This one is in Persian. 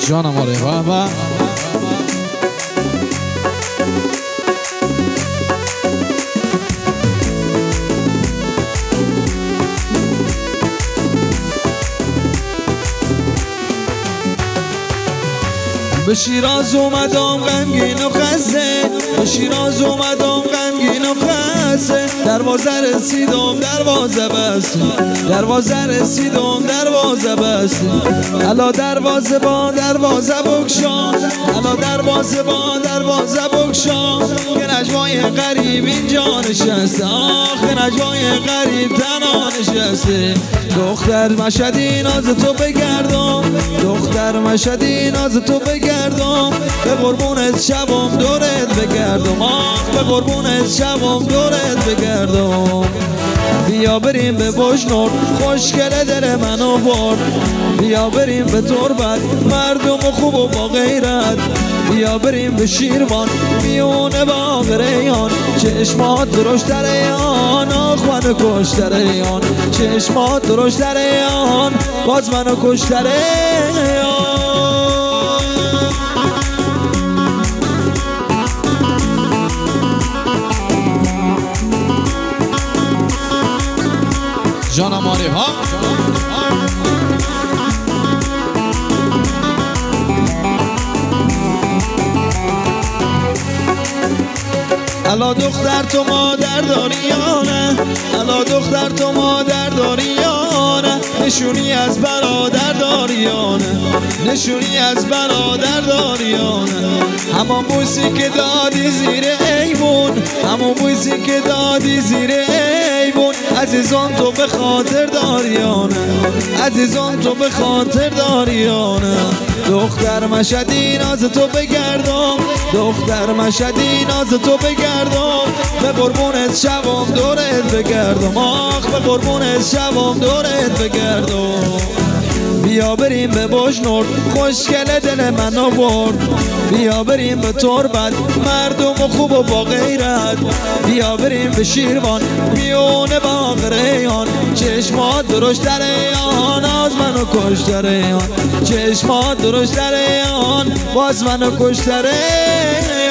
جانم آره بابا. به شیراز اومدم غمگین و خسته، به شیراز اومدم غمگین و خسته. دروازه رسیدم دروازه بسته، دروازه رسیدم دروازه بسته. الا دروازه با دروازه بگشا، الا دروازه با دروازه بگشا. که نجوای غریب اینجا نشسته، آخه نجوای غریب تنها نشسته. دختر مشهدی ناز تو بگردم، دختر مشهدی ناز تو بگردم. به قربونت شبم دورت بگردم، آخ به قربونت شبم دورت بگردم. بیا بریم به بجنور خوشگل دل منو برد، بیا بریم به تربت مردم خوب و با غیرت. بیا بریم به شیروان میونه باغ ریان، چشمات درشت ریان، آخ منو کشت ریان. چشمات درشت ریان، باز منو کشت ریان. جانم آره ها. الا دختر تو مادر داری یا نه، الا دختر تو مادر داری یا نه. نشونی از برادر داری یا نه، نشونی از برادر داری یا نه. همون بوسی که دادی زیر ایوون، همون بوسی که دادی زیر ایوون. عزیزان تو به خاطر داری یا نه، عزیزان تو به خاطر داری یا نه. دختر مشهدی ناز تو بگردم، دختر مشهدی ناز تو بگردم. به قربونت شبم دورت بگردم، آخ به قربونت شبم دورت بگردم. بیا بریم به بجنور خوشگل دل منو برد، بیا بریم به تربت مردم خوب و با غیرت. بیا بریم به شیروان میونه باغ ریان، چشمات درشت ریان، آز منو کشت ریان. چشمات درشت ریان، باز منو کشت ریان.